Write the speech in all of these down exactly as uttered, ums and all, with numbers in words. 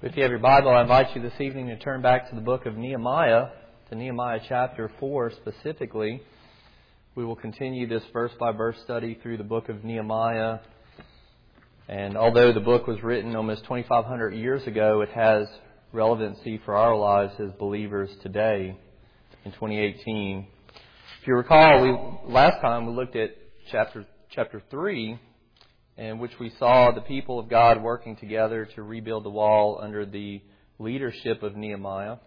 If you have your Bible, I invite you this evening to turn back to the book of Nehemiah, to Nehemiah chapter four specifically. We will continue this verse-by-verse study through the book of Nehemiah. And although the book was written almost twenty-five hundred years ago, it has relevancy for our lives as believers today in twenty eighteen. If you recall, we last time we looked at chapter chapter three, in which we saw the people of God working together to rebuild the wall under the leadership of Nehemiah.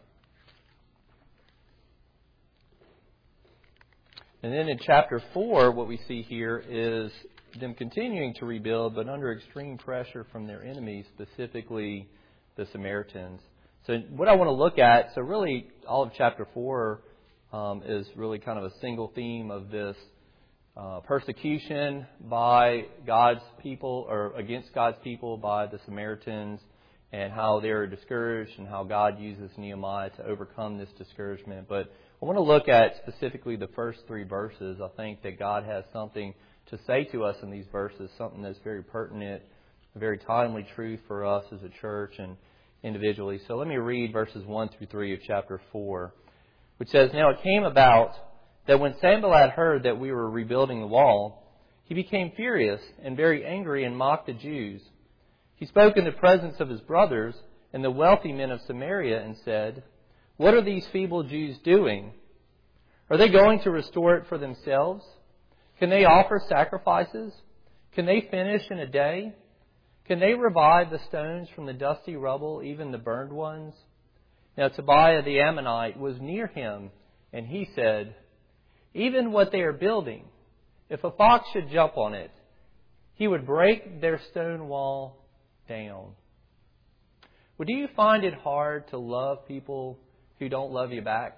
And then in chapter four, what we see here is them continuing to rebuild, but under extreme pressure from their enemies, specifically the Samaritans. So what I want to look at, so really all of chapter four um, is really kind of a single theme of this Uh, persecution by God's people, or against God's people by the Samaritans, and how they're discouraged and how God uses Nehemiah to overcome this discouragement. But I want to look at specifically the first three verses. I think that God has something to say to us in these verses, something that's very pertinent, a very timely truth for us as a church and individually. So let me read verses one through three of chapter four, which says, "Now it came about that when Sanballat heard that we were rebuilding the wall, he became furious and very angry and mocked the Jews. He spoke in the presence of his brothers and the wealthy men of Samaria and said, 'What are these feeble Jews doing? Are they going to restore it for themselves? Can they offer sacrifices? Can they finish in a day? Can they revive the stones from the dusty rubble, even the burned ones?' Now Tobiah the Ammonite was near him, and he said, 'Even what they are building, if a fox should jump on it, he would break their stone wall down.'" Well, do you find it hard to love people who don't love you back?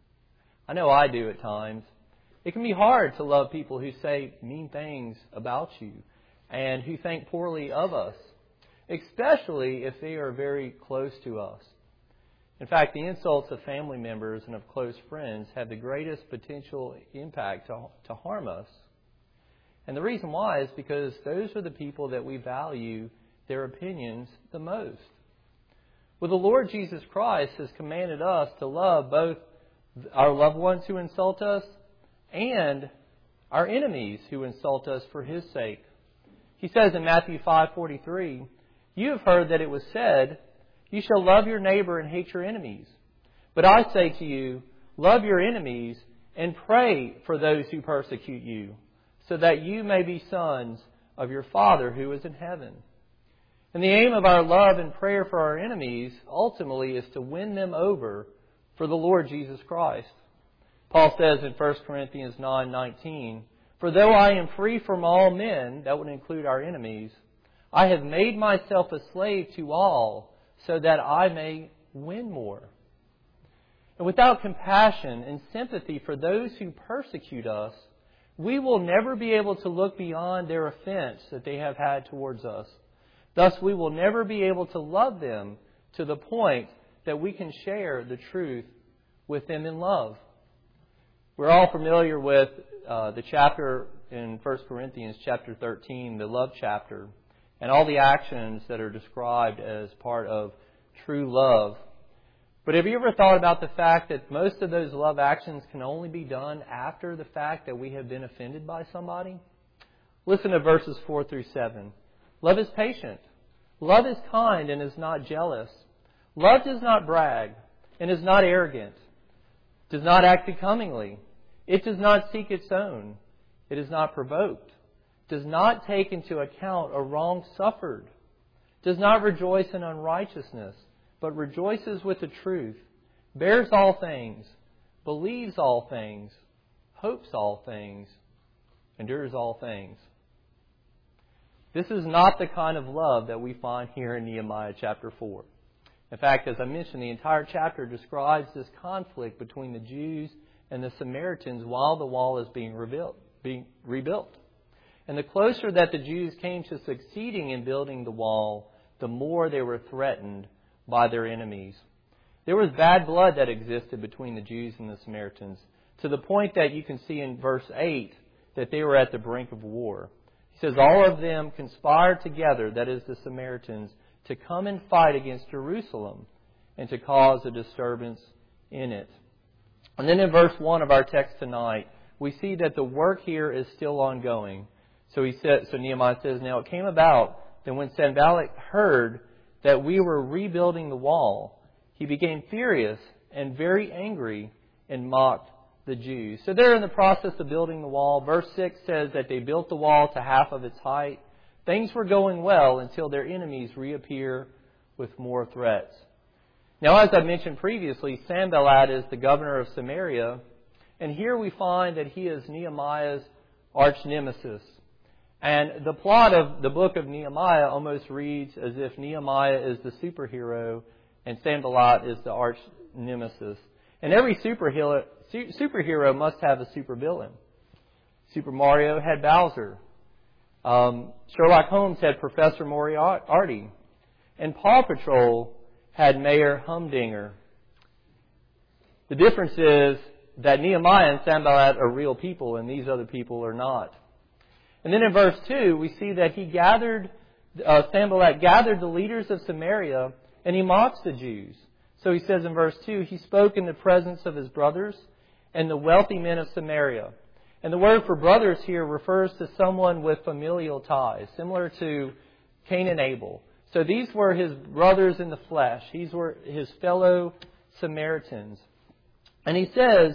I know I do at times. It can be hard to love people who say mean things about you and who think poorly of us, especially if they are very close to us. In fact, the insults of family members and of close friends have the greatest potential impact to, to harm us. And the reason why is because those are the people that we value their opinions the most. Well, the Lord Jesus Christ has commanded us to love both our loved ones who insult us and our enemies who insult us for His sake. He says in Matthew five forty-three, "You have heard that it was said, 'You shall love your neighbor and hate your enemies.' But I say to you, love your enemies and pray for those who persecute you, so that you may be sons of your Father who is in heaven." And the aim of our love and prayer for our enemies ultimately is to win them over for the Lord Jesus Christ. Paul says in First Corinthians nine nineteen, "For though I am free from all men," that would include our enemies, "I have made myself a slave to all, so that I may win more." And without compassion and sympathy for those who persecute us, we will never be able to look beyond their offense that they have had towards us. Thus, we will never be able to love them to the point that we can share the truth with them in love. We're all familiar with uh, the chapter in First Corinthians, chapter thirteen, the love chapter, and all the actions that are described as part of true love. But have you ever thought about the fact that most of those love actions can only be done after the fact that we have been offended by somebody? Listen to verses four through seven. "Love is patient. Love is kind and is not jealous. Love does not brag and is not arrogant, does not act becomingly. It does not seek its own. It is not provoked, does not take into account a wrong suffered, does not rejoice in unrighteousness, but rejoices with the truth, bears all things, believes all things, hopes all things, endures all things." This is not the kind of love that we find here in Nehemiah chapter four. In fact, as I mentioned, the entire chapter describes this conflict between the Jews and the Samaritans while the wall is being rebuilt. Being rebuilt. And the closer that the Jews came to succeeding in building the wall, the more they were threatened by their enemies. There was bad blood that existed between the Jews and the Samaritans, to the point that you can see in verse eight that they were at the brink of war. He says, "All of them conspired together," that is the Samaritans, to come and fight against Jerusalem and to cause a disturbance in it. And then in verse one of our text tonight, we see that the work here is still ongoing. So he said, so Nehemiah says, now it came about that when Sanballat heard that we were rebuilding the wall, he became furious and very angry and mocked the Jews. So they're in the process of building the wall. Verse six says that they built the wall to half of its height. Things were going well until their enemies reappear with more threats. Now, as I mentioned previously, Sanballat is the governor of Samaria. And here we find that he is Nehemiah's arch nemesis. And the plot of the book of Nehemiah almost reads as if Nehemiah is the superhero and Sanballat is the arch nemesis. And every superhero, superhero must have a supervillain. Super Mario had Bowser. Um, Sherlock Holmes had Professor Moriarty. And Paw Patrol had Mayor Humdinger. The difference is that Nehemiah and Sanballat are real people and these other people are not. And then in verse two, we see that he gathered, uh, Sanballat gathered the leaders of Samaria and he mocks the Jews. So he says in verse two, he spoke in the presence of his brothers and the wealthy men of Samaria. And the word for brothers here refers to someone with familial ties, similar to Cain and Abel. So these were his brothers in the flesh. These were his fellow Samaritans. And he says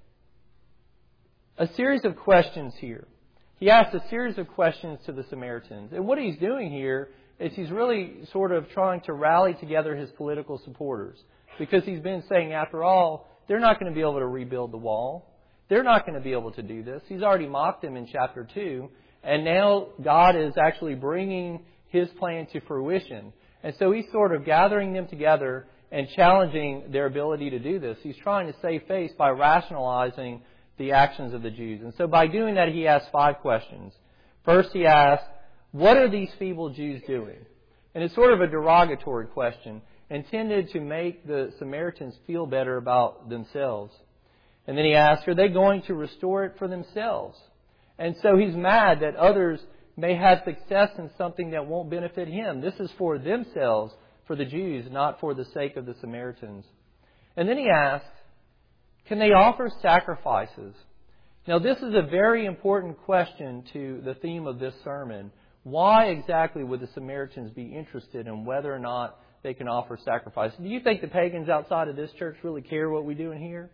a series of questions here. He asks a series of questions to the Samaritans. And what he's doing here is he's really sort of trying to rally together his political supporters. Because he's been saying, after all, they're not going to be able to rebuild the wall. They're not going to be able to do this. He's already mocked them in chapter two. And now God is actually bringing His plan to fruition. And so He's sort of gathering them together and challenging their ability to do this. He's trying to save face by rationalizing the actions of the Jews. And so by doing that, he asks five questions. First, he asks, what are these feeble Jews doing? And it's sort of a derogatory question intended to make the Samaritans feel better about themselves. And then he asks, are they going to restore it for themselves? And so he's mad that others may have success in something that won't benefit him. This is for themselves, for the Jews, not for the sake of the Samaritans. And then he asks, can they offer sacrifices? Now, this is a very important question to the theme of this sermon. Why exactly would the Samaritans be interested in whether or not they can offer sacrifices? Do you think the pagans outside of this church really care what we do in here?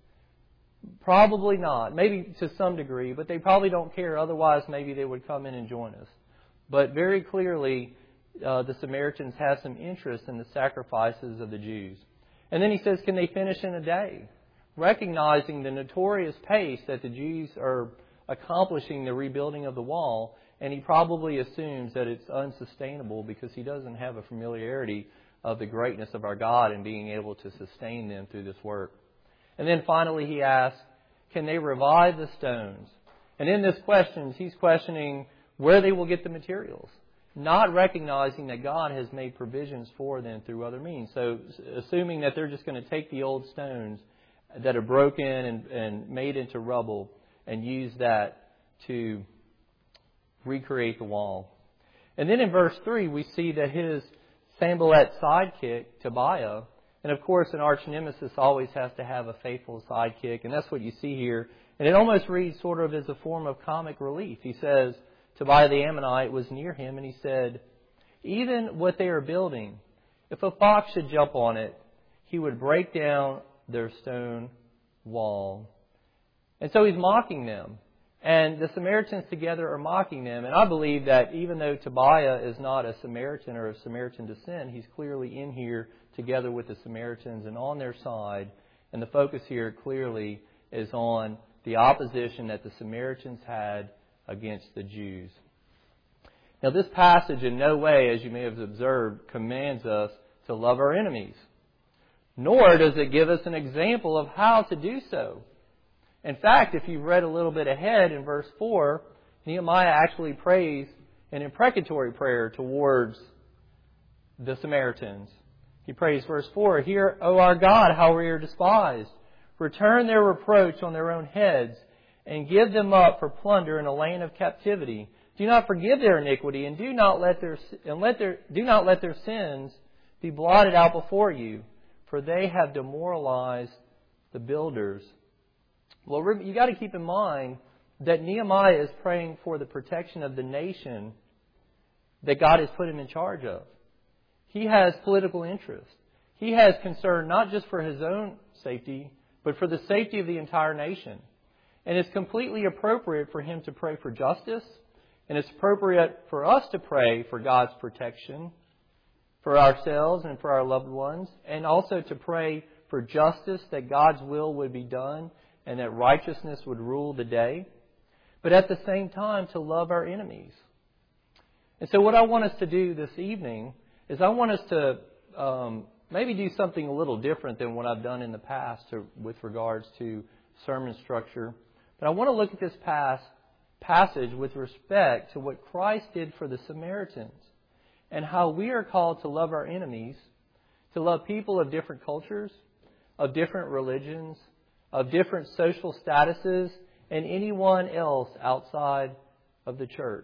Probably not. Maybe to some degree, but they probably don't care. Otherwise, maybe they would come in and join us. But very clearly, uh, the Samaritans have some interest in the sacrifices of the Jews. And then he says, can they finish in a day? Recognizing the notorious pace that the Jews are accomplishing the rebuilding of the wall, and he probably assumes that it's unsustainable because he doesn't have a familiarity of the greatness of our God and being able to sustain them through this work. And then finally he asks, can they revive the stones? And in this question, he's questioning where they will get the materials, not recognizing that God has made provisions for them through other means. So assuming that they're just going to take the old stones that are broken and, and made into rubble and use that to recreate the wall. And then in verse three, we see that his Sanballat sidekick, Tobiah, and of course an arch nemesis always has to have a faithful sidekick, and that's what you see here. And it almost reads sort of as a form of comic relief. He says, Tobiah the Ammonite was near him, and he said, even what they are building, if a fox should jump on it, he would break down their stone wall. And so he's mocking them. And the Samaritans together are mocking them. And I believe that even though Tobiah is not a Samaritan or of Samaritan descent, he's clearly in here together with the Samaritans and on their side. And the focus here clearly is on the opposition that the Samaritans had against the Jews. Now, this passage in no way, as you may have observed, commands us to love our enemies. Nor does it give us an example of how to do so. In fact, if you've read a little bit ahead in verse four, Nehemiah actually prays an imprecatory prayer towards the Samaritans. He prays, verse four, hear, O our God, how we are despised. Return their reproach on their own heads and give them up for plunder in a land of captivity. Do not forgive their iniquity, and do not let their and let their do not let their sins be blotted out before you, for they have demoralized the builders. Well, you got to keep in mind that Nehemiah is praying for the protection of the nation that God has put him in charge of. He has political interest. He has concern not just for his own safety, but for the safety of the entire nation. And it's completely appropriate for him to pray for justice, and it's appropriate for us to pray for God's protection for ourselves and for our loved ones, and also to pray for justice, that God's will would be done and that righteousness would rule the day. But at the same time, to love our enemies. And so what I want us to do this evening is I want us to um, maybe do something a little different than what I've done in the past to, with regards to sermon structure. But I want to look at this past passage with respect to what Christ did for the Samaritans and how we are called to love our enemies, to love people of different cultures, of different religions, of different social statuses, and anyone else outside of the church.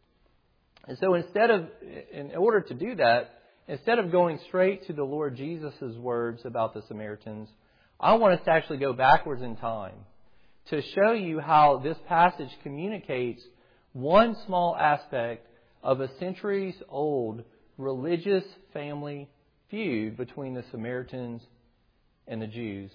And so instead of, in order to do that, instead of going straight to the Lord Jesus' words about the Samaritans, I want us to actually go backwards in time to show you how this passage communicates one small aspect of a centuries-old religious family feud between the Samaritans and the Jews.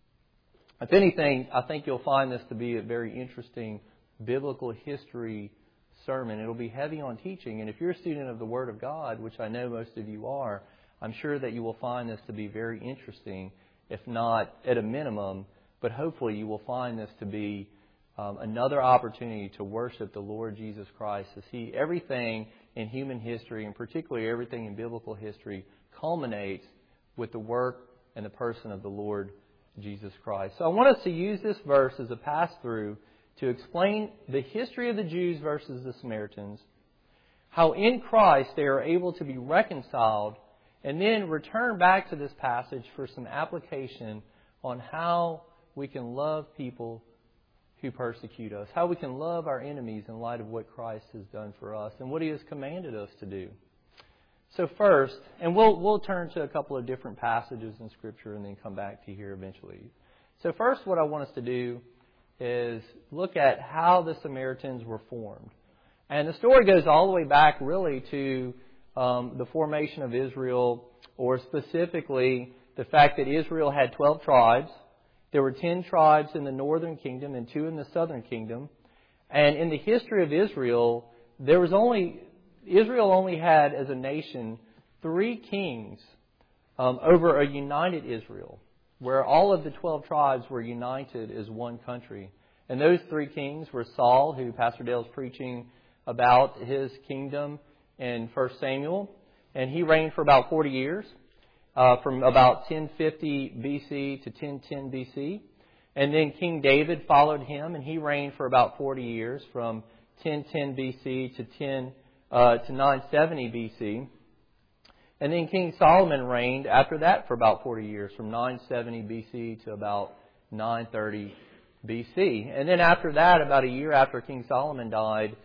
If anything, I think you'll find this to be a very interesting biblical history sermon. It'll be heavy on teaching, and if you're a student of the Word of God, which I know most of you are, I'm sure that you will find this to be very interesting, if not at a minimum, but hopefully you will find this to be um, another opportunity to worship the Lord Jesus Christ, to see everything in human history, and particularly everything in biblical history, culminates with the work and the person of the Lord Jesus Christ. So I want us to use this verse as a pass-through to explain the history of the Jews versus the Samaritans, how in Christ they are able to be reconciled, and then return back to this passage for some application on how we can love people who persecute us, how we can love our enemies in light of what Christ has done for us and what He has commanded us to do. So first, and we'll we'll turn to a couple of different passages in Scripture and then come back to here eventually. So first, what I want us to do is look at how the Samaritans were formed. And the story goes all the way back really to um, the formation of Israel, or specifically the fact that Israel had twelve tribes. There were ten tribes in the northern kingdom and two in the southern kingdom. And in the history of Israel, there was only Israel only had as a nation three kings um, over a united Israel, where all of the twelve tribes were united as one country. And those three kings were Saul, who Pastor Dale's preaching about his kingdom in First Samuel, and he reigned for about forty years, uh, from about ten fifty B C to ten ten B C. And then King David followed him, and he reigned for about forty years, from ten ten B C to ten uh, to nine seventy B C. And then King Solomon reigned after that for about forty years, from nine seventy B C to about nine thirty B C. And then after that, about a year after King Solomon died,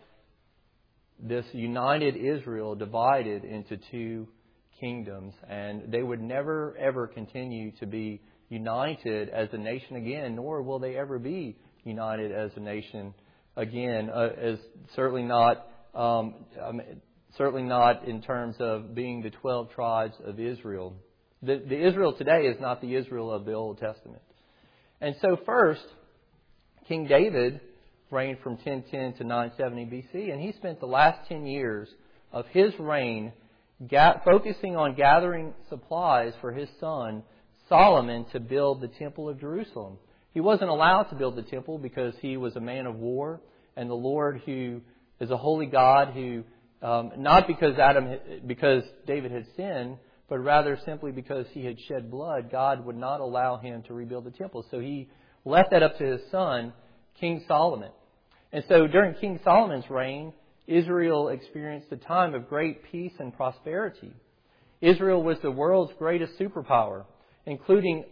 this united Israel divided into two kingdoms. And they would never, ever continue to be united as a nation again, nor will they ever be united as a nation again, uh, as certainly not... Um, um, Certainly not in terms of being the twelve tribes of Israel. The, the Israel today is not the Israel of the Old Testament. And so first, King David reigned from ten ten to nine seventy B C, and he spent the last ten years of his reign ga- focusing on gathering supplies for his son Solomon to build the Temple of Jerusalem. He wasn't allowed to build the temple because he was a man of war, and the Lord, who is a holy God, who Um, not because Adam, because David had sinned, but rather simply because he had shed blood, God would not allow him to rebuild the temple. So he left that up to his son, King Solomon. And so during King Solomon's reign, Israel experienced a time of great peace and prosperity. Israel was the world's greatest superpower, including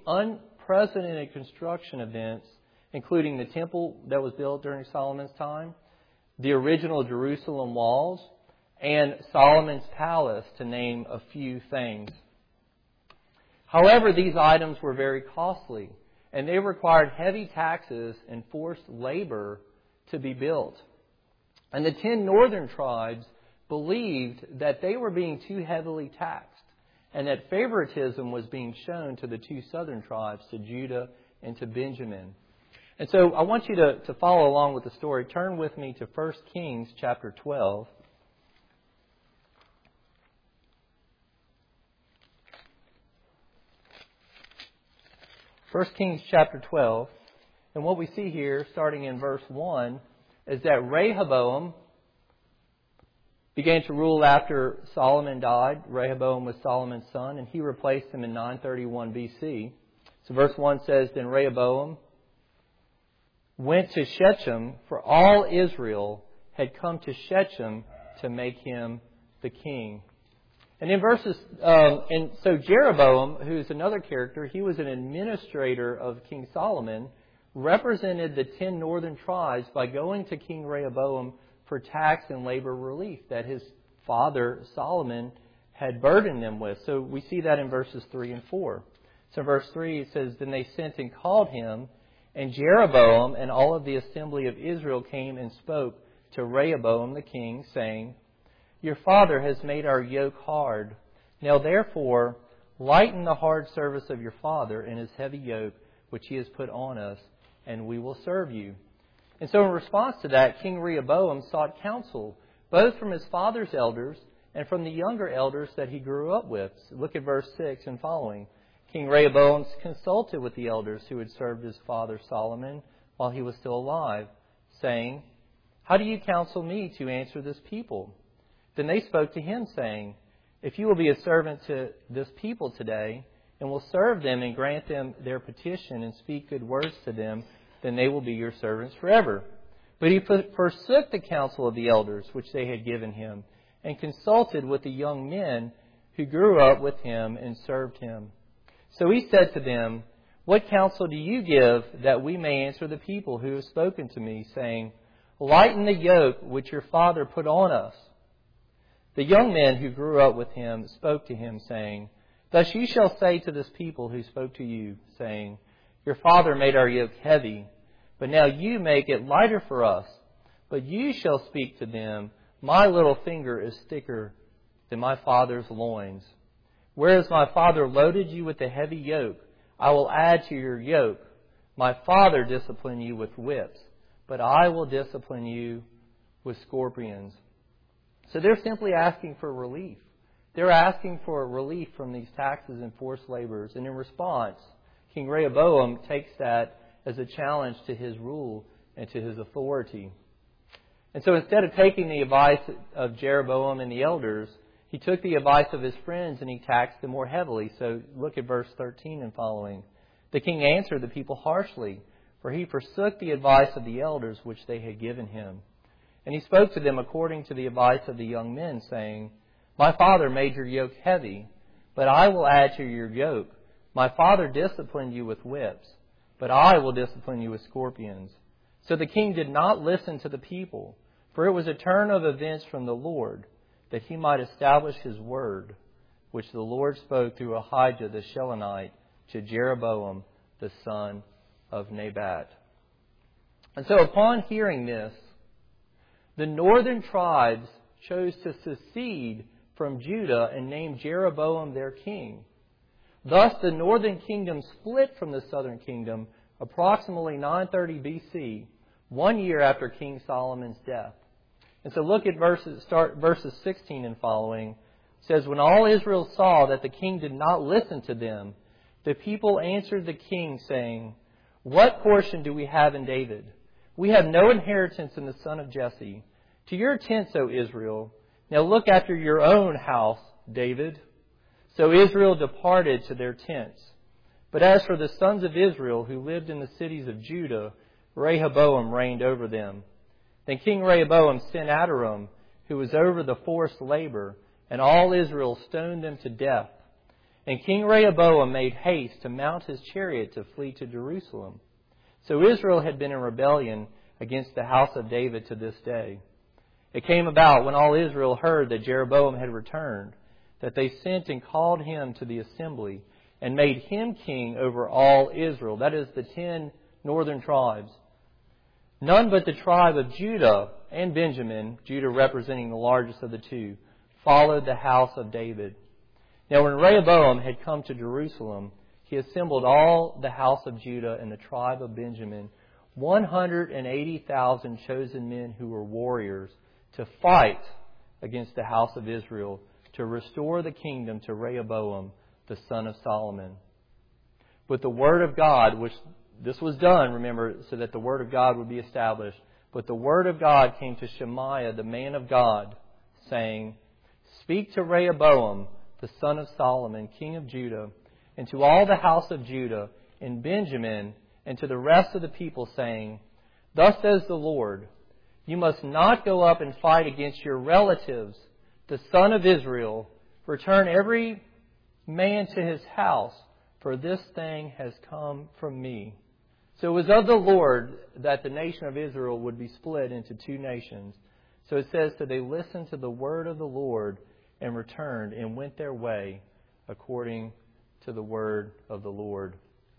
unprecedented construction events, including the temple that was built during Solomon's time, the original Jerusalem walls, and Solomon's palace, to name a few things. However, these items were very costly, and they required heavy taxes and forced labor to be built. And the ten northern tribes believed that they were being too heavily taxed, and that favoritism was being shown to the two southern tribes, to Judah and to Benjamin. And so I want you to, to follow along with the story. Turn with me to First Kings chapter twelve. First Kings chapter twelve. And what we see here, starting in verse one, is that Rehoboam began to rule after Solomon died. Rehoboam was Solomon's son, and he replaced him in nine thirty-one B C. So verse one says, Then Rehoboam went to Shechem, for all Israel had come to Shechem to make him the king. And in verses, um, and so Jeroboam, who's another character, he was an administrator of King Solomon, represented the ten northern tribes by going to King Rehoboam for tax and labor relief that his father Solomon had burdened them with. So we see that in verses three and four. So verse three it says, Then they sent and called him, and Jeroboam and all of the assembly of Israel came and spoke to Rehoboam the king, saying, Your father has made our yoke hard. Now therefore, lighten the hard service of your father and his heavy yoke, which he has put on us, and we will serve you. And so in response to that, King Rehoboam sought counsel, both from his father's elders and from the younger elders that he grew up with. So look at verse six and following. King Rehoboam consulted with the elders who had served his father Solomon while he was still alive, saying, How do you counsel me to answer this people? Then they spoke to him, saying, If you will be a servant to this people today, and will serve them and grant them their petition and speak good words to them, then they will be your servants forever. But he forsook the counsel of the elders which they had given him, and consulted with the young men who grew up with him and served him. So he said to them, What counsel do you give that we may answer the people who have spoken to me, saying, Lighten the yoke which your father put on us? The young men who grew up with him spoke to him, saying, Thus you shall say to this people who spoke to you, saying, Your father made our yoke heavy, but now you make it lighter for us. But you shall speak to them, My little finger is thicker than my father's loins. Whereas my father loaded you with a heavy yoke, I will add to your yoke. My father disciplined you with whips, but I will discipline you with scorpions. So they're simply asking for relief. They're asking for relief from these taxes and forced labors. And in response, King Rehoboam takes that as a challenge to his rule and to his authority. And so instead of taking the advice of Jeroboam and the elders, he took the advice of his friends and he taxed them more heavily. So look at verse thirteen and following. The king answered the people harshly, for he forsook the advice of the elders which they had given him. And he spoke to them according to the advice of the young men, saying, My father made your yoke heavy, but I will add to your yoke. My father disciplined you with whips, but I will discipline you with scorpions. So the king did not listen to the people, for it was a turn of events from the Lord, that he might establish his word, which the Lord spoke through Ahijah the Shilonite to Jeroboam the son of Nebat. And so upon hearing this, the northern tribes chose to secede from Judah and named Jeroboam their king. Thus the northern kingdom split from the southern kingdom approximately nine thirty B C, one year after King Solomon's death. And so look at verses, start verses sixteen and following. It says, When all Israel saw that the king did not listen to them, the people answered the king, saying, What portion do we have in David? We have no inheritance in the son of Jesse. To your tents, O Israel. Now look after your own house, David. So Israel departed to their tents. But as for the sons of Israel who lived in the cities of Judah, Rehoboam reigned over them. Then King Rehoboam sent Adoram, who was over the forced labor, and all Israel stoned them to death. And King Rehoboam made haste to mount his chariot to flee to Jerusalem. So Israel had been in rebellion against the house of David to this day. It came about when all Israel heard that Jeroboam had returned, that they sent and called him to the assembly and made him king over all Israel. That is the ten northern tribes. None but the tribe of Judah and Benjamin, Judah representing the largest of the two, followed the house of David. Now when Rehoboam had come to Jerusalem, he assembled all the house of Judah and the tribe of Benjamin, one hundred eighty thousand chosen men who were warriors, to fight against the house of Israel, to restore the kingdom to Rehoboam, the son of Solomon. But the word of God, which this was done, remember, so that the word of God would be established. But the word of God came to Shemaiah, the man of God, saying, "Speak to Rehoboam, the son of Solomon, king of Judah, and to all the house of Judah and Benjamin, and to the rest of the people, saying, Thus says the Lord, you must not go up and fight against your relatives, the son of Israel. Return every man to his house, for this thing has come from me." So it was of the Lord that the nation of Israel would be split into two nations. So it says, so they listened to the word of the Lord and returned and went their way according to the word of the Lord.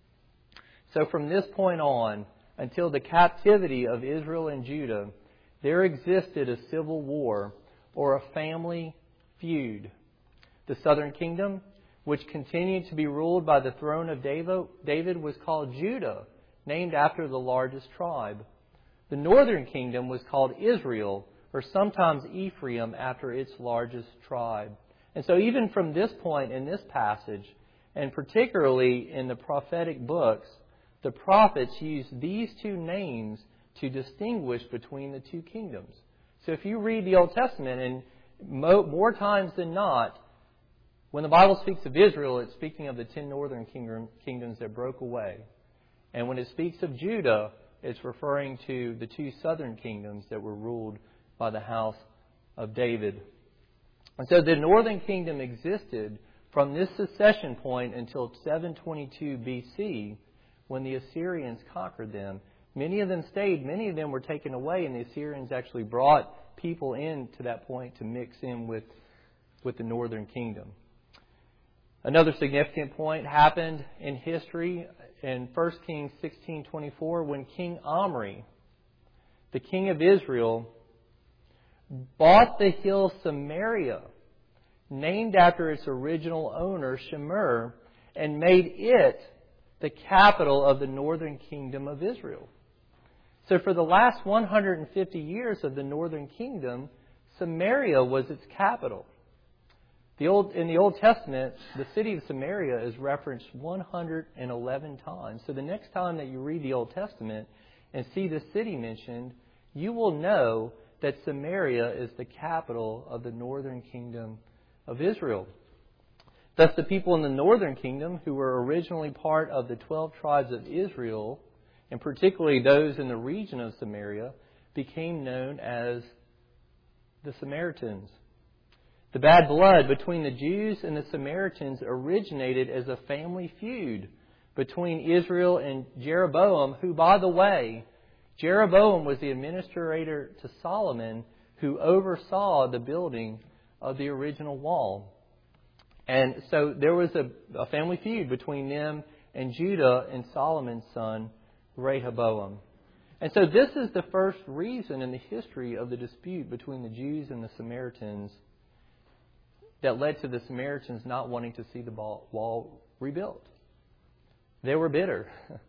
So from this point on, until the captivity of Israel and Judah, there existed a civil war or a family feud. The southern kingdom, which continued to be ruled by the throne of David, was called Judah, named after the largest tribe. The northern kingdom was called Israel, or sometimes Ephraim, after its largest tribe. And so even from this point in this passage, and particularly in the prophetic books, the prophets used these two names to distinguish between the two kingdoms. So if you read the Old Testament, and mo- more times than not, when the Bible speaks of Israel, it's speaking of the ten northern kingdom, kingdoms that broke away. And when it speaks of Judah, it's referring to the two southern kingdoms that were ruled by the house of David. And so the northern kingdom existed from this secession point until seven twenty-two B C, when the Assyrians conquered them. Many of them stayed, many of them were taken away, and the Assyrians actually brought people in to that point to mix in with, with the northern kingdom. Another significant point happened in history in First Kings sixteen twenty-four when King Omri, the king of Israel, bought the hill Samaria, named after its original owner, Shemer, and made it the capital of the northern kingdom of Israel. So for the last one hundred fifty years of the northern kingdom, Samaria was its capital. The old, in the Old Testament, the city of Samaria is referenced one hundred eleven times. So the next time that you read the Old Testament and see the city mentioned, you will know that Samaria is the capital of the northern kingdom of Israel. Thus the people in the northern kingdom, who were originally part of the twelve tribes of Israel, and particularly those in the region of Samaria, became known as the Samaritans. The bad blood between the Jews and the Samaritans originated as a family feud between Israel and Jeroboam, who, by the way, Jeroboam was the administrator to Solomon, who oversaw the building of the original wall. And so there was a, a family feud between them and Judah and Solomon's son, Rehoboam. And so this is the first reason in the history of the dispute between the Jews and the Samaritans that led to the Samaritans not wanting to see the wall rebuilt. They were bitter.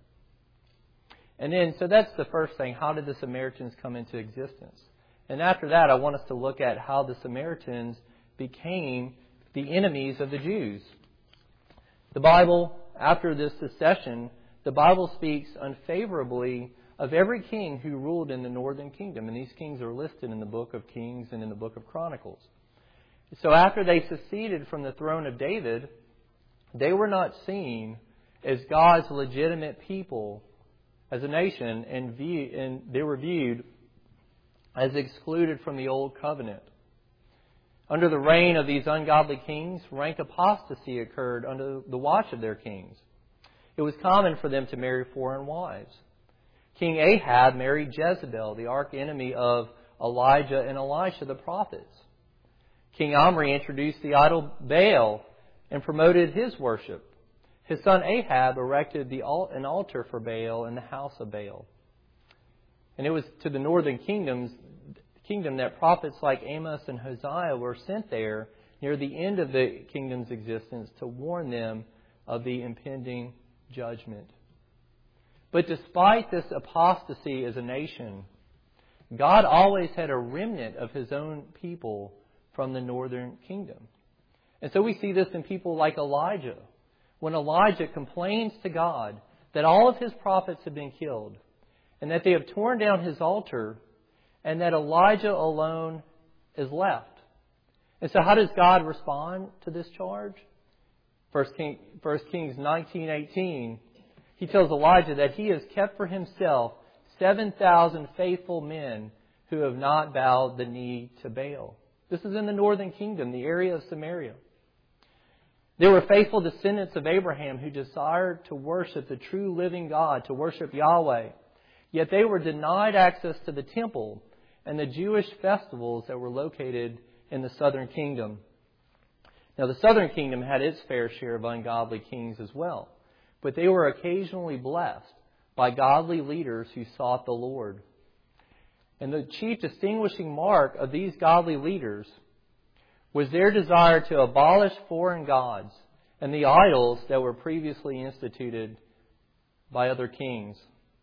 And then, so that's the first thing. How did the Samaritans come into existence? And after that, I want us to look at how the Samaritans became the enemies of the Jews. The Bible, after this secession, the Bible speaks unfavorably of every king who ruled in the northern kingdom. And these kings are listed in the book of Kings and in the book of Chronicles. So after they seceded from the throne of David, they were not seen as God's legitimate people as a nation, and, view, and they were viewed as excluded from the old covenant. Under the reign of these ungodly kings, rank apostasy occurred under the watch of their kings. It was common for them to marry foreign wives. King Ahab married Jezebel, the archenemy of Elijah and Elisha, the prophets. King Omri introduced the idol Baal and promoted his worship. His son Ahab erected the, an altar for Baal in the house of Baal. And it was to the northern kingdoms, kingdom that prophets like Amos and Hosea were sent there near the end of the kingdom's existence to warn them of the impending judgment. But despite this apostasy as a nation, God always had a remnant of His own people from the northern kingdom. And so we see this in people like Elijah. When Elijah complains to God that all of his prophets have been killed and that they have torn down his altar and that Elijah alone is left. And so how does God respond to this charge? First King, First Kings nineteen eighteen, He tells Elijah that he has kept for himself seven thousand faithful men who have not bowed the knee to Baal. This is in the northern kingdom, the area of Samaria. There were faithful descendants of Abraham who desired to worship the true living God, to worship Yahweh. Yet they were denied access to the temple and the Jewish festivals that were located in the southern kingdom. Now, the southern kingdom had its fair share of ungodly kings as well, but they were occasionally blessed by godly leaders who sought the Lord. And the chief distinguishing mark of these godly leaders was their desire to abolish foreign gods and the idols that were previously instituted by other kings.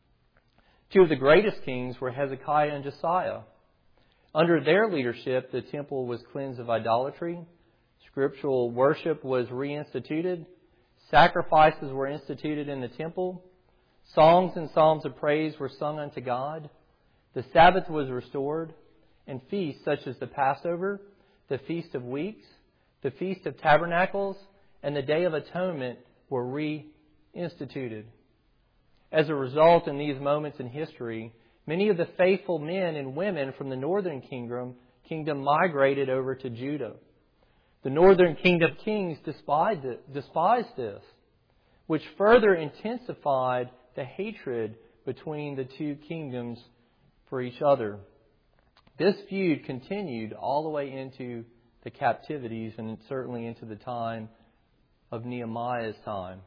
Two of the greatest kings were Hezekiah and Josiah. Under their leadership, the temple was cleansed of idolatry, scriptural worship was reinstituted, sacrifices were instituted in the temple, songs and psalms of praise were sung unto God, the Sabbath was restored, and feasts such as the Passover, the Feast of Weeks, the Feast of Tabernacles, and the Day of Atonement were reinstituted. As a result, in these moments in history, many of the faithful men and women from the northern kingdom, kingdom migrated over to Judah. The northern kingdom kings despised, it, despised this, which further intensified the hatred between the two kingdoms for each other. This feud continued all the way into the captivities and certainly into the time of Nehemiah's time.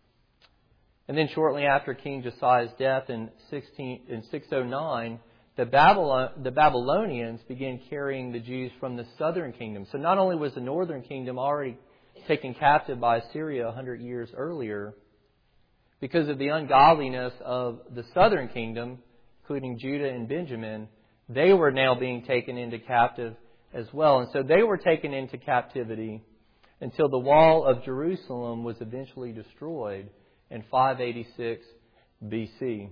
And then shortly after King Josiah's death in, sixteen, in six oh nine, the, Babylon, the Babylonians began carrying the Jews from the southern kingdom. So not only was the northern kingdom already taken captive by Assyria one hundred years earlier, because of the ungodliness of the southern kingdom, including Judah and Benjamin, they were now being taken into captive as well. And so they were taken into captivity until the wall of Jerusalem was eventually destroyed in five eighty-six B C.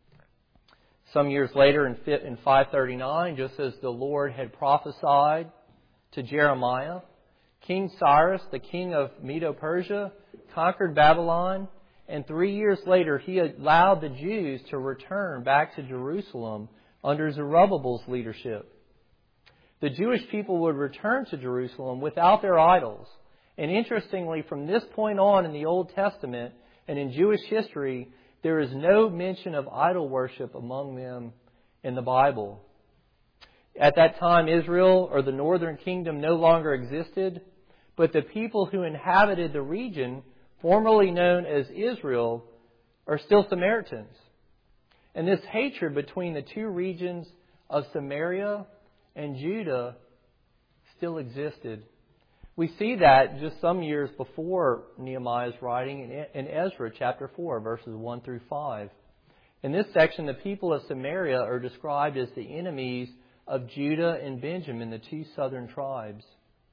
Some years later, in five thirty-nine, just as the Lord had prophesied to Jeremiah, King Cyrus, the king of Medo-Persia, conquered Babylon, and three years later he allowed the Jews to return back to Jerusalem under Zerubbabel's leadership. The Jewish people would return to Jerusalem without their idols. And interestingly, from this point on in the Old Testament and in Jewish history, there is no mention of idol worship among them in the Bible. At that time, Israel, or the northern kingdom, no longer existed, but the people who inhabited the region, formerly known as Israel, are still Samaritans. And this hatred between the two regions of Samaria and Judah still existed. We see that just some years before Nehemiah's writing in Ezra chapter four, verses one through five. In this section, the people of Samaria are described as the enemies of Judah and Benjamin, the two southern tribes.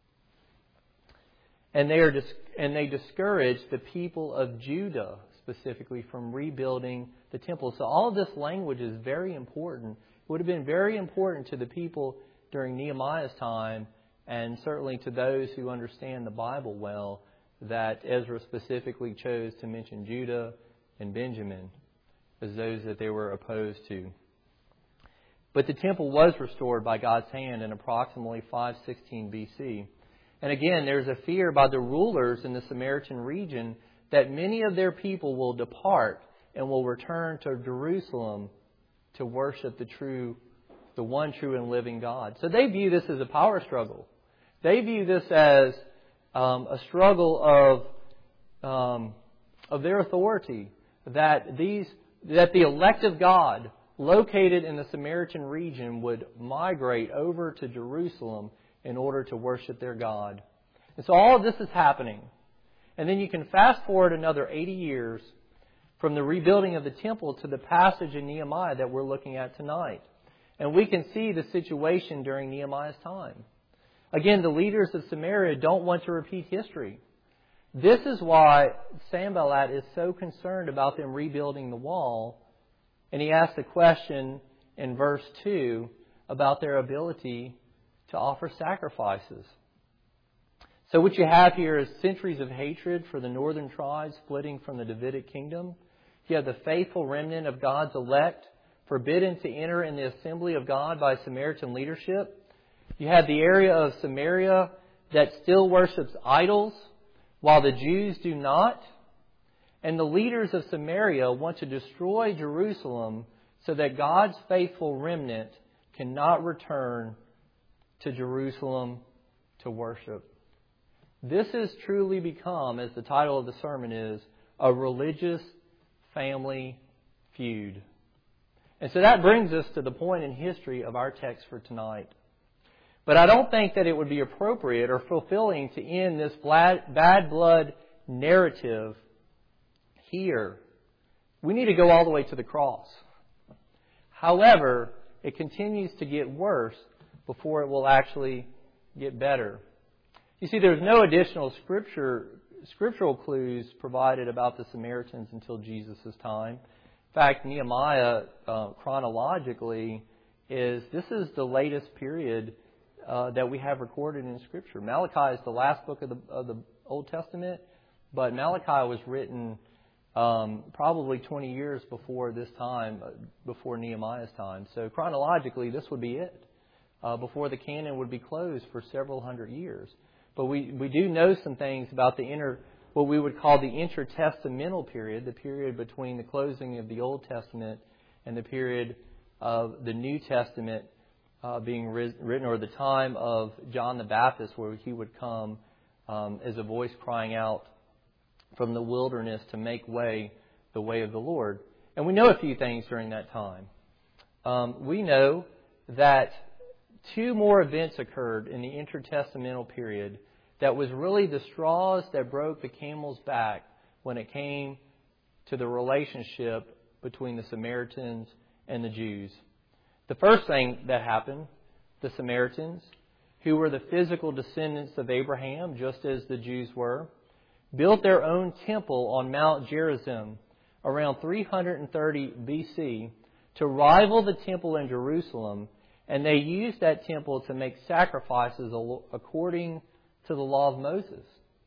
And they are and they discourage the people of Judah specifically from rebuilding the temple. So all of this language is very important. It would have been very important to the people during Nehemiah's time, and certainly to those who understand the Bible well, that Ezra specifically chose to mention Judah and Benjamin as those that they were opposed to. But the temple was restored by God's hand in approximately five sixteen B C. And again, there's a fear by the rulers in the Samaritan region that many of their people will depart and will return to Jerusalem to worship the true, the one true and living God. So they view this as a power struggle. They view this as um, a struggle of um, of their authority, that these that the elect of God located in the Samaritan region would migrate over to Jerusalem in order to worship their God. And so all of this is happening. And then you can fast forward another eighty years from the rebuilding of the temple to the passage in Nehemiah that we're looking at tonight. And we can see the situation during Nehemiah's time. Again, the leaders of Samaria don't want to repeat history. This is why Sanballat is so concerned about them rebuilding the wall. And he asks the question in verse two about their ability to offer sacrifices. So what you have here is centuries of hatred for the northern tribes splitting from the Davidic kingdom. You have the faithful remnant of God's elect forbidden to enter in the assembly of God by Samaritan leadership. You have the area of Samaria that still worships idols while the Jews do not. And the leaders of Samaria want to destroy Jerusalem so that God's faithful remnant cannot return to Jerusalem to worship. This has truly become, as the title of the sermon is, a religious family feud. And so that brings us to the point in history of our text for tonight. But I don't think that it would be appropriate or fulfilling to end this bad blood narrative here. We need to go all the way to the cross. However, it continues to get worse before it will actually get better. You see, there's no additional scripture, scriptural clues provided about the Samaritans until Jesus' time. In fact, Nehemiah, uh, chronologically, is this is the latest period uh, that we have recorded in Scripture. Malachi is the last book of the, of the Old Testament, but Malachi was written um, probably twenty years before this time, before Nehemiah's time. So chronologically, this would be it, uh, before the canon would be closed for several hundred years. But we, we do know some things about the inter, what we would call the intertestamental period, the period between the closing of the Old Testament and the period of the New Testament uh, being written, or the time of John the Baptist, where he would come um, as a voice crying out from the wilderness to make way, the way of the Lord. And we know a few things during that time. Um, we know that two more events occurred in the intertestamental period that was really the straws that broke the camel's back when it came to the relationship between the Samaritans and the Jews. The first thing that happened, the Samaritans, who were the physical descendants of Abraham, just as the Jews were, built their own temple on Mount Gerizim around three hundred thirty B C to rival the temple in Jerusalem. And they used that temple to make sacrifices according to the law of Moses.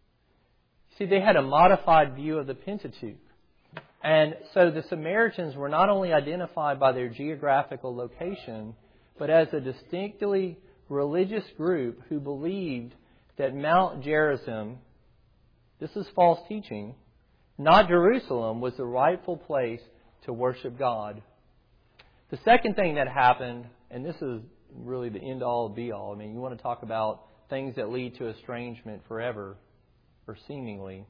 See, they had a modified view of the Pentateuch. And so the Samaritans were not only identified by their geographical location, but as a distinctly religious group who believed that Mount Gerizim, this is false teaching, not Jerusalem, was the rightful place to worship God. The second thing that happened, and this is really the end-all, be-all. I mean, you want to talk about things that lead to estrangement forever, or seemingly.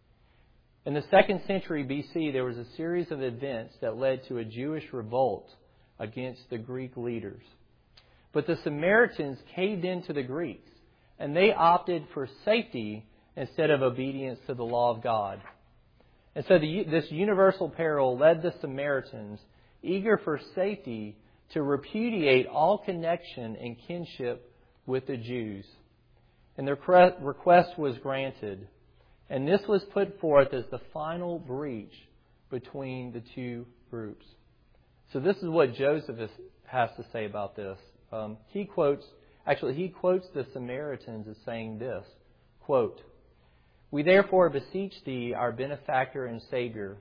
In the second century B C, there was a series of events that led to a Jewish revolt against the Greek leaders. But the Samaritans caved into the Greeks, and they opted for safety instead of obedience to the law of God. And so the, this universal peril led the Samaritans, eager for safety, to repudiate all connection and kinship with the Jews. And their request was granted. And this was put forth as the final breach between the two groups. So this is what Joseph is, has to say about this. Um, he quotes, actually he quotes the Samaritans as saying this, quote, "We therefore beseech thee, our benefactor and Savior,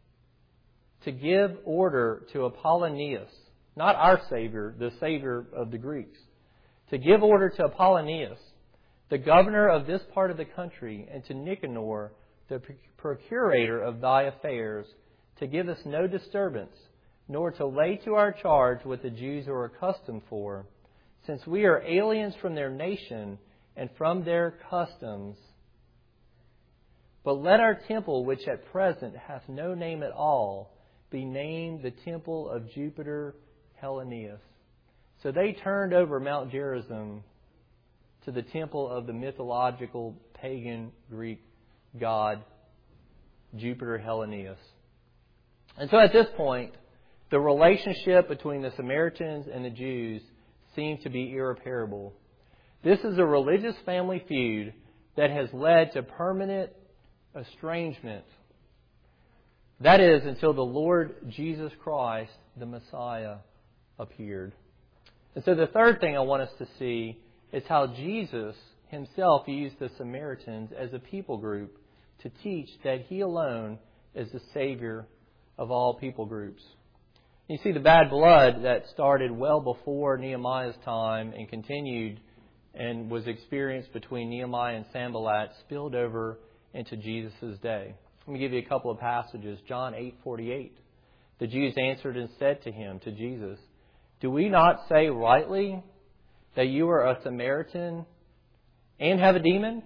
to give order to Apollonius," not our Savior, the Savior of the Greeks, "to give order to Apollonius, the governor of this part of the country, and to Nicanor, the procurator of thy affairs, to give us no disturbance, nor to lay to our charge what the Jews are accustomed for, since we are aliens from their nation and from their customs. But let our temple, which at present hath no name at all, be named the temple of Jupiter Hellenius. So they turned over Mount Gerizim to the temple of the mythological pagan Greek god Jupiter Hellenius. And so at this point, the relationship between the Samaritans and the Jews seemed to be irreparable. This is a religious family feud that has led to permanent estrangement. That is, until the Lord Jesus Christ, the Messiah, appeared. And so the third thing I want us to see is how Jesus himself used the Samaritans as a people group to teach that He alone is the Savior of all people groups. You see, the bad blood that started well before Nehemiah's time and continued and was experienced between Nehemiah and Sanballat spilled over into Jesus' day. Let me give you a couple of passages. John eight forty-eight. The Jews answered and said to him, to Jesus, "Do we not say rightly that you are a Samaritan and have a demon?"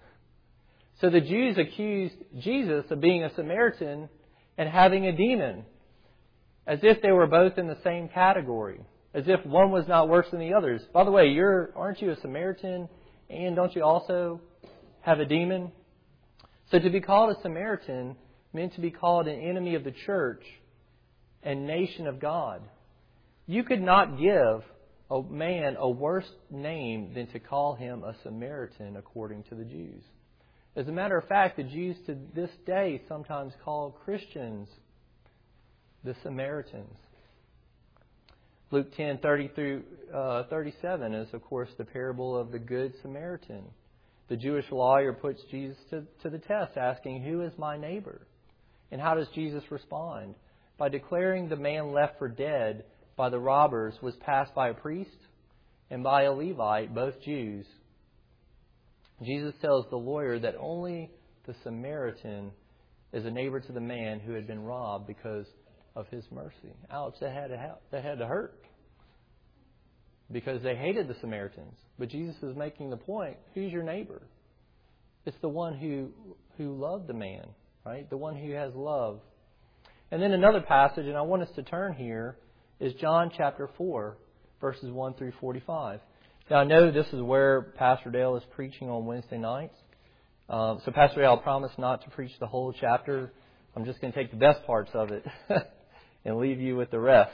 So the Jews accused Jesus of being a Samaritan and having a demon, as if they were both in the same category, as if one was not worse than the others. By the way, you're aren't you a Samaritan, and don't you also have a demon? So to be called a Samaritan meant to be called an enemy of the church and nation of God. You could not give a man a worse name than to call him a Samaritan according to the Jews. As a matter of fact, the Jews to this day sometimes call Christians the Samaritans. Luke ten thirty through thirty-seven is, of course, the parable of the Good Samaritan. The Jewish lawyer puts Jesus to, to the test, asking, "Who is my neighbor?" And how does Jesus respond? By declaring the man left for dead by the robbers was passed by a priest and by a Levite, both Jews. Jesus tells the lawyer that only the Samaritan is a neighbor to the man who had been robbed because of his mercy. Ouch, that had to, that had to hurt. Because they hated the Samaritans. But Jesus is making the point, who's your neighbor? It's the one who, who loved the man, right? The one who has love. And then another passage, and I want us to turn here, is John chapter four, verses one through forty-five. Now, I know this is where Pastor Dale is preaching on Wednesday nights. Um, so, Pastor Dale, I'll promise not to preach the whole chapter. I'm just going to take the best parts of it and leave you with the rest.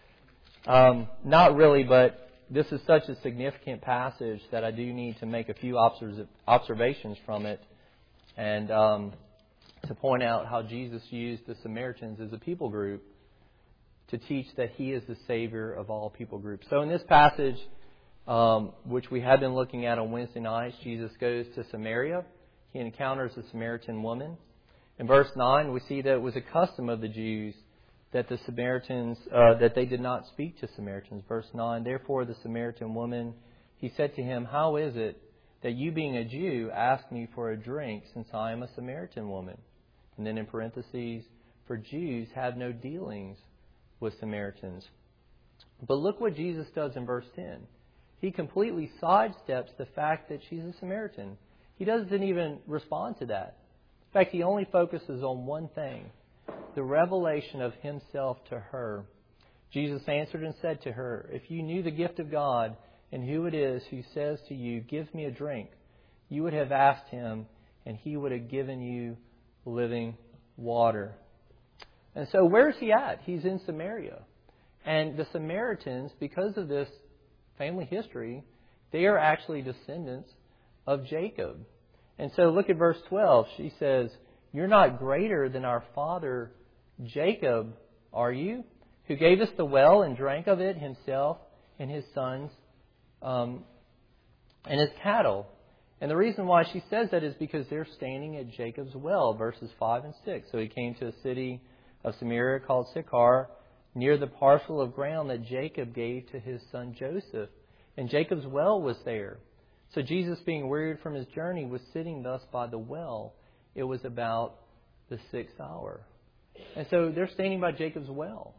Um, not really, but this is such a significant passage that I do need to make a few observations from it and um, to point out how Jesus used the Samaritans as a people group to teach that He is the Savior of all people groups. So in this passage, um, which we have been looking at on Wednesday nights, Jesus goes to Samaria. He encounters a Samaritan woman. In verse nine, we see that it was a custom of the Jews that the Samaritans, uh, that they did not speak to Samaritans. Verse nine, therefore the Samaritan woman, he said to him, "How is it that you being a Jew ask me for a drink since I am a Samaritan woman?" And then in parentheses, for Jews have no dealings with Samaritans. But look what Jesus does in verse ten. He completely sidesteps the fact that she's a Samaritan. He doesn't even respond to that. In fact, he only focuses on one thing, the revelation of Himself to her. Jesus answered and said to her, "If you knew the gift of God and who it is who says to you, 'Give me a drink,' you would have asked Him, and He would have given you living water." And so where's He at? He's in Samaria. And the Samaritans, because of this family history, they are actually descendants of Jacob. And so look at verse twelve. She says, "You're not greater than our father Jacob, are you? Who gave us the well and drank of it himself and his sons um, and his cattle." And the reason why she says that is because they're standing at Jacob's well, verses five and six. So he came to a city of Samaria called Sychar, near the parcel of ground that Jacob gave to his son Joseph. And Jacob's well was there. So Jesus, being wearied from his journey, was sitting thus by the well. It was about the sixth hour. And so they're standing by Jacob's well.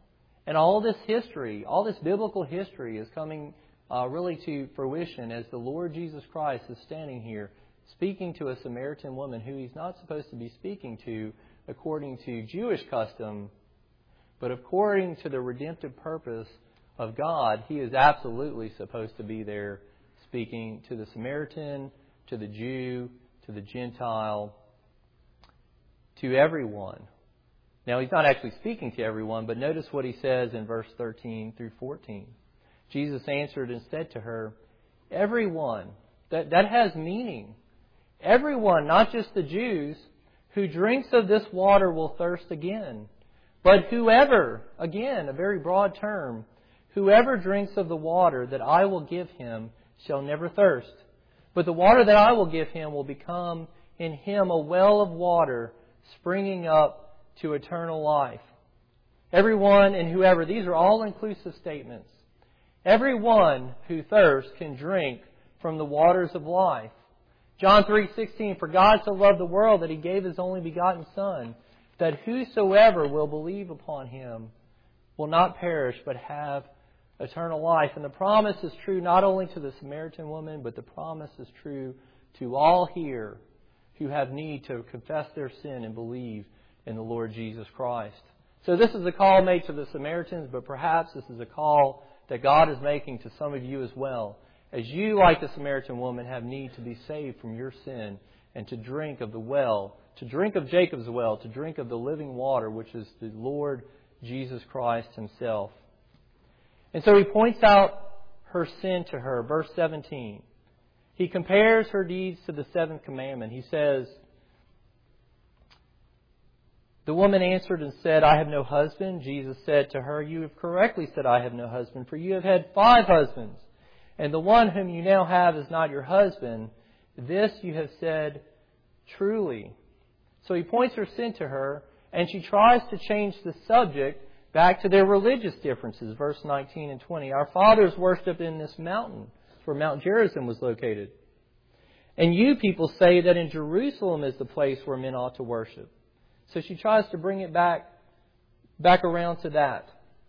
And all this history, all this biblical history is coming uh, really to fruition as the Lord Jesus Christ is standing here speaking to a Samaritan woman who He's not supposed to be speaking to according to Jewish custom, but according to the redemptive purpose of God. He is absolutely supposed to be there speaking to the Samaritan, to the Jew, to the Gentile, to everyone. Now, He's not actually speaking to everyone, but notice what He says in verse thirteen through fourteen. Jesus answered and said to her, everyone, that, that has meaning. Everyone, not just the Jews, who drinks of this water will thirst again. But whoever, again, a very broad term, whoever drinks of the water that I will give him shall never thirst. But the water that I will give him will become in him a well of water springing up to eternal life. Everyone and whoever, these are all inclusive statements. Everyone who thirsts can drink from the waters of life. John three sixteen, for God so loved the world that He gave His only begotten Son, that whosoever will believe upon Him will not perish but have eternal life. And the promise is true not only to the Samaritan woman, but the promise is true to all here who have need to confess their sin and believe in the Lord Jesus Christ. So this is a call made to the Samaritans, but perhaps this is a call that God is making to some of you as well. As you, like the Samaritan woman, have need to be saved from your sin and to drink of the well, to drink of Jacob's well, to drink of the living water, which is the Lord Jesus Christ Himself. And so He points out her sin to her. Verse seventeen. He compares her deeds to the seventh commandment. He says, the woman answered and said, I have no husband. Jesus said to her, you have correctly said, I have no husband, for you have had five husbands, and the one whom you now have is not your husband. This you have said truly. So He points her sin to her, and she tries to change the subject back to their religious differences. Verse nineteen and twenty. Our fathers worshipped in this mountain, where Mount Gerizim was located. And you people say that in Jerusalem is the place where men ought to worship. So she tries to bring it back, back around to that,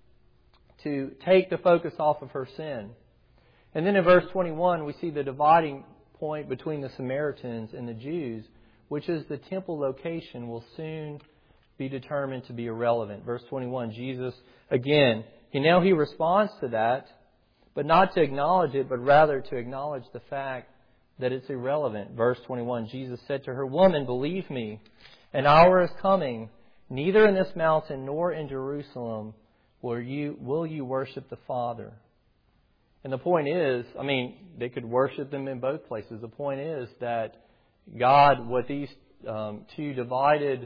to take the focus off of her sin. And then in verse twenty-one, we see the dividing point between the Samaritans and the Jews, which is the temple location will soon be determined to be irrelevant. Verse twenty-one, Jesus, again, he, now he responds to that, but not to acknowledge it, but rather to acknowledge the fact that it's irrelevant. Verse twenty-one, Jesus said to her, woman, believe me, an hour is coming, neither in this mountain nor in Jerusalem will you, will you worship the Father. And the point is, I mean, they could worship them in both places. The point is that God, what these um, two divided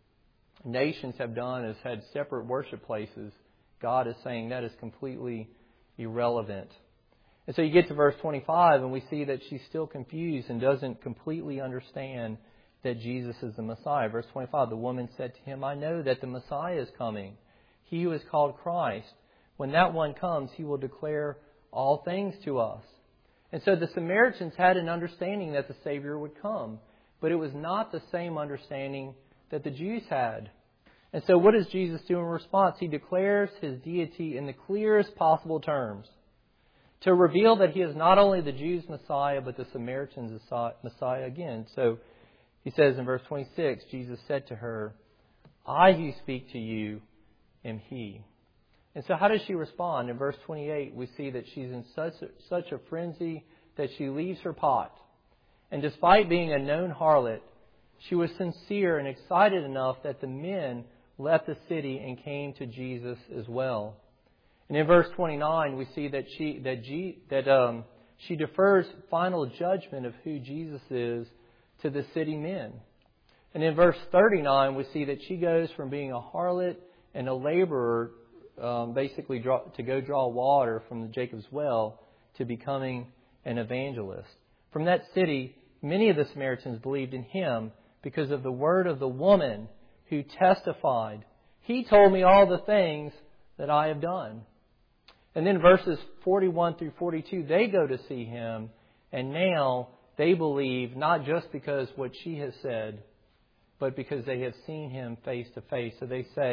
nations have done is had separate worship places. God is saying that is completely irrelevant. And so you get to verse twenty-five and we see that she's still confused and doesn't completely understand that Jesus is the Messiah. Verse twenty-five, the woman said to Him, I know that the Messiah is coming, He who is called Christ. When that one comes, He will declare all things to us. And so the Samaritans had an understanding that the Savior would come, but it was not the same understanding that the Jews had. And so what does Jesus do in response? He declares His deity in the clearest possible terms to reveal that He is not only the Jews' Messiah, but the Samaritans' Messiah again. So He says in verse twenty-six, Jesus said to her, I who speak to you am He. And so how does she respond? In verse twenty-eight, we see that she's in such a, such a frenzy that she leaves her pot. And despite being a known harlot, she was sincere and excited enough that the men left the city and came to Jesus as well. And in verse twenty-nine, we see that she that G, that um, she defers final judgment of who Jesus is to the city men. And in verse thirty-nine, we see that she goes from being a harlot and a laborer, um, basically draw, to go draw water from the Jacob's well, to becoming an evangelist. From that city, many of the Samaritans believed in Him because of the word of the woman who testified, He told me all the things that I have done. And then verses forty-one through forty-two, they go to see Him, and now they believe not just because what she has said, but because they have seen Him face to face. So they say,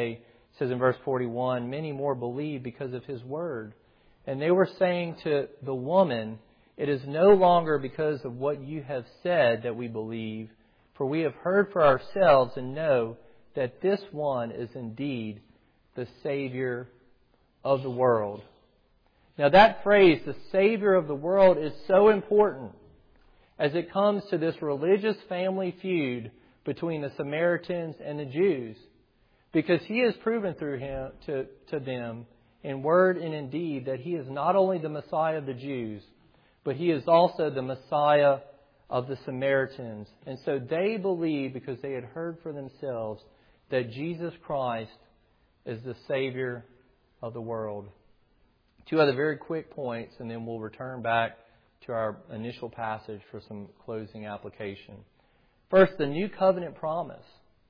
It says in verse forty-one, many more believed because of his word. And they were saying to the woman, it is no longer because of what you have said that we believe, for we have heard for ourselves and know that this one is indeed the Savior of the world. Now that phrase, the Savior of the world, is so important as it comes to this religious family feud between the Samaritans and the Jews. Because He has proven through him to, to them in word and in deed that He is not only the Messiah of the Jews, but He is also the Messiah of the Samaritans. And so they believed, because they had heard for themselves, that Jesus Christ is the Savior of the world. Two other very quick points, and then we'll return back to our initial passage for some closing application. First, the new covenant promise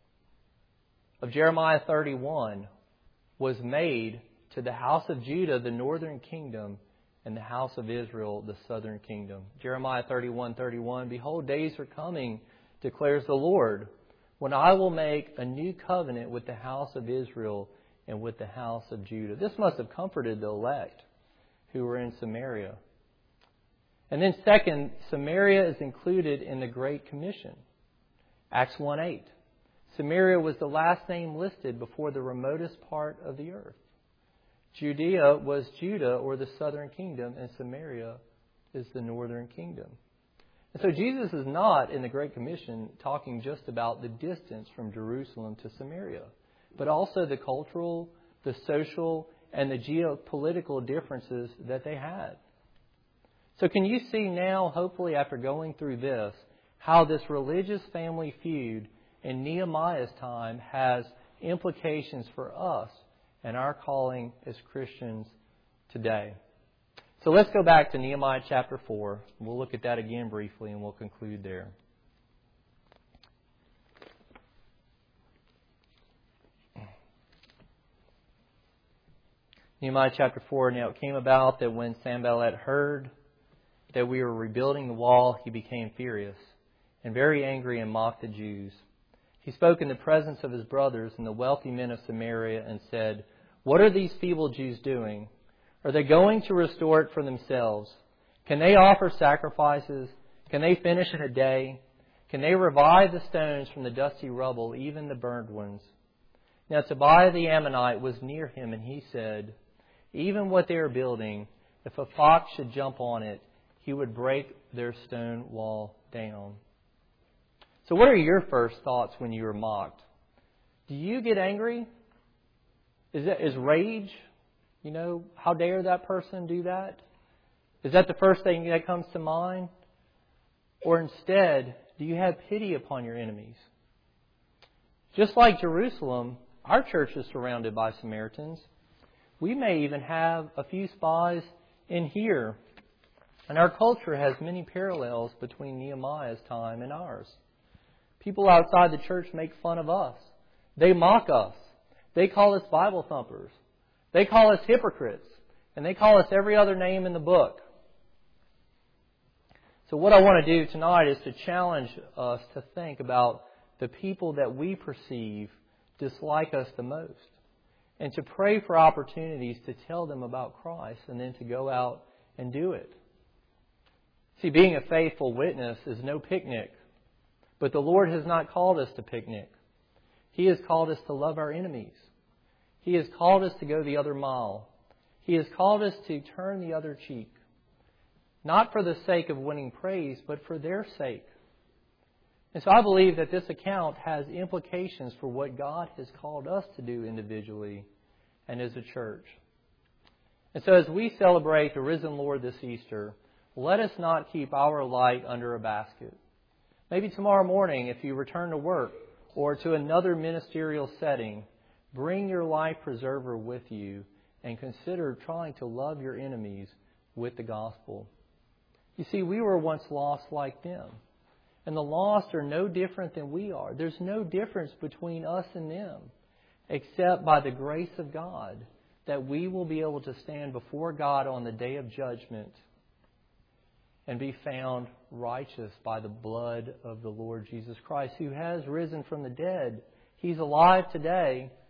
of Jeremiah thirty-one was made to the house of Judah, the northern kingdom, and the house of Israel, the southern kingdom. Jeremiah thirty-one thirty-one, behold, days are coming, declares the Lord, when I will make a new covenant with the house of Israel and with the house of Judah. This must have comforted the elect who were in Samaria. And then second, Samaria is included in the Great Commission. Acts one eight. Samaria was the last name listed before the remotest part of the earth. Judea was Judah, or the southern kingdom, and Samaria is the northern kingdom. And so Jesus is not, in the Great Commission, talking just about the distance from Jerusalem to Samaria, but also the cultural, the social, and the geopolitical differences that they had. So can you see now, hopefully after going through this, how this religious family feud in Nehemiah's time has implications for us and our calling as Christians today? So let's go back to Nehemiah chapter four. We'll look at that again briefly and we'll conclude there. Nehemiah chapter four, now it came about that when Sanballat heard that we were rebuilding the wall, he became furious and very angry and mocked the Jews. He spoke in the presence of his brothers and the wealthy men of Samaria and said, what are these feeble Jews doing? Are they going to restore it for themselves? Can they offer sacrifices? Can they finish in a day? Can they revive the stones from the dusty rubble, even the burned ones? Now Tobiah the Ammonite was near him, and he said, even what they are building, if a fox should jump on it, he would break their stone wall down. So what are your first thoughts when you are mocked? Do you get angry? Is that, is rage, you know, how dare that person do that? Is that the first thing that comes to mind? Or instead, do you have pity upon your enemies? Just like Jerusalem, our church is surrounded by Samaritans. We may even have a few spies in here. And our culture has many parallels between Nehemiah's time and ours. People outside the church make fun of us. They mock us. They call us Bible thumpers. They call us hypocrites. And they call us every other name in the book. So what I want to do tonight is to challenge us to think about the people that we perceive dislike us the most. And to pray for opportunities to tell them about Christ and then to go out and do it. See, being a faithful witness is no picnic. But the Lord has not called us to picnic. He has called us to love our enemies. He has called us to go the other mile. He has called us to turn the other cheek. Not for the sake of winning praise, but for their sake. And so I believe that this account has implications for what God has called us to do individually and as a church. And so as we celebrate the risen Lord this Easter, let us not keep our light under a basket. Maybe tomorrow morning, if you return to work or to another ministerial setting, bring your life preserver with you and consider trying to love your enemies with the gospel. You see, we were once lost like them. And the lost are no different than we are. There's no difference between us and them, except by the grace of God, that we will be able to stand before God on the day of judgment and be found righteous by the blood of the Lord Jesus Christ, who has risen from the dead. He's alive today,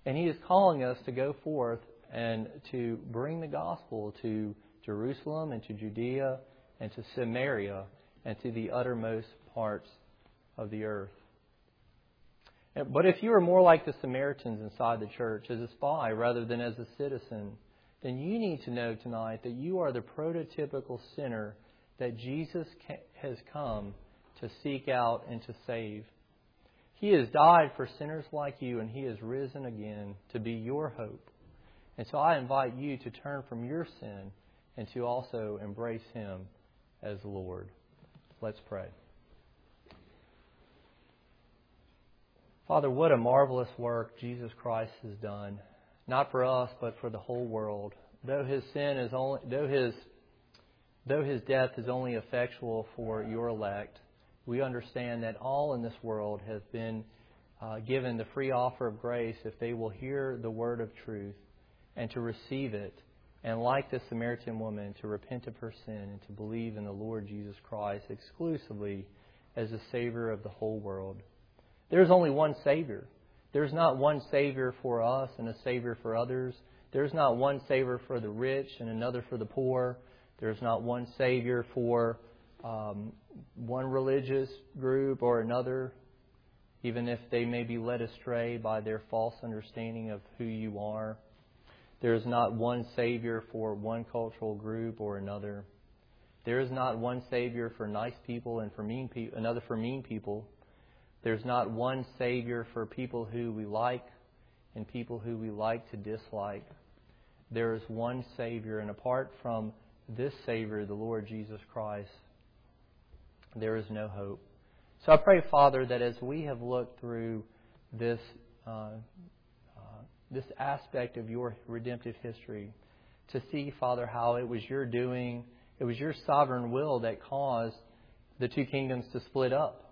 And He is calling us to go forth and to bring the gospel to Jerusalem and to Judea and to Samaria and to the uttermost parts of the earth. But if you are more like the Samaritans inside the church, as a spy rather than as a citizen, then you need to know tonight that you are the prototypical sinner that Jesus has come to seek out and to save. He has died for sinners like you, and He has risen again to be your hope. And so I invite you to turn from your sin and to also embrace Him as Lord. Let's pray. Father, what a marvelous work Jesus Christ has done, not for us, but for the whole world. Though His sin is only, though His, though His death is only effectual for your elect, we understand that all in this world have been uh, given the free offer of grace if they will hear the word of truth and to receive it, and like the Samaritan woman, to repent of her sin and to believe in the Lord Jesus Christ exclusively as the Savior of the whole world. There's only one Savior. There's not one Savior for us and a Savior for others. There's not one Savior for the rich and another for the poor. There's not one Savior for um, one religious group or another, even if they may be led astray by their false understanding of who you are. There is not one Savior for one cultural group or another. There is not one Savior for nice people and for mean people, another for mean people. There's not one Savior for people who we like and people who we like to dislike. There is one Savior, and apart from this Savior, the Lord Jesus Christ, there is no hope. So I pray, Father, that as we have looked through this uh, uh, this aspect of your redemptive history, to see, Father, how it was your doing, it was your sovereign will that caused the two kingdoms to split up.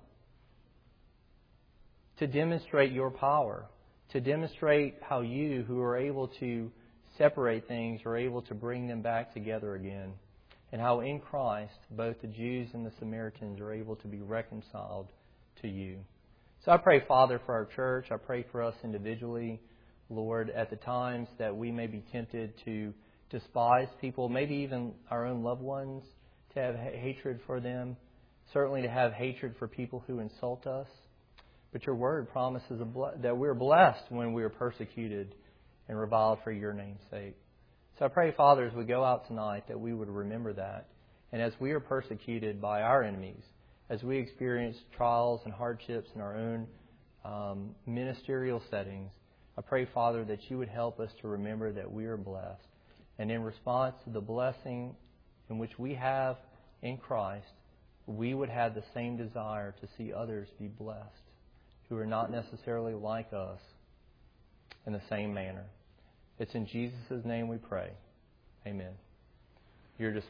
To demonstrate your power, to demonstrate how you, who are able to separate things, are able to bring them back together again, and how in Christ both the Jews and the Samaritans are able to be reconciled to you. So I pray, Father, for our church. I pray for us individually, Lord, at the times that we may be tempted to despise people, maybe even our own loved ones, to have hatred for them, certainly to have hatred for people who insult us. But your word promises that we're blessed when we are persecuted and reviled for your name's sake. So I pray, Father, as we go out tonight, that we would remember that. And as we are persecuted by our enemies, as we experience trials and hardships in our own um, ministerial settings, I pray, Father, that you would help us to remember that we are blessed. And in response to the blessing in which we have in Christ, we would have the same desire to see others be blessed, who are not necessarily like us, in the same manner. It's in Jesus' name we pray. Amen. You're just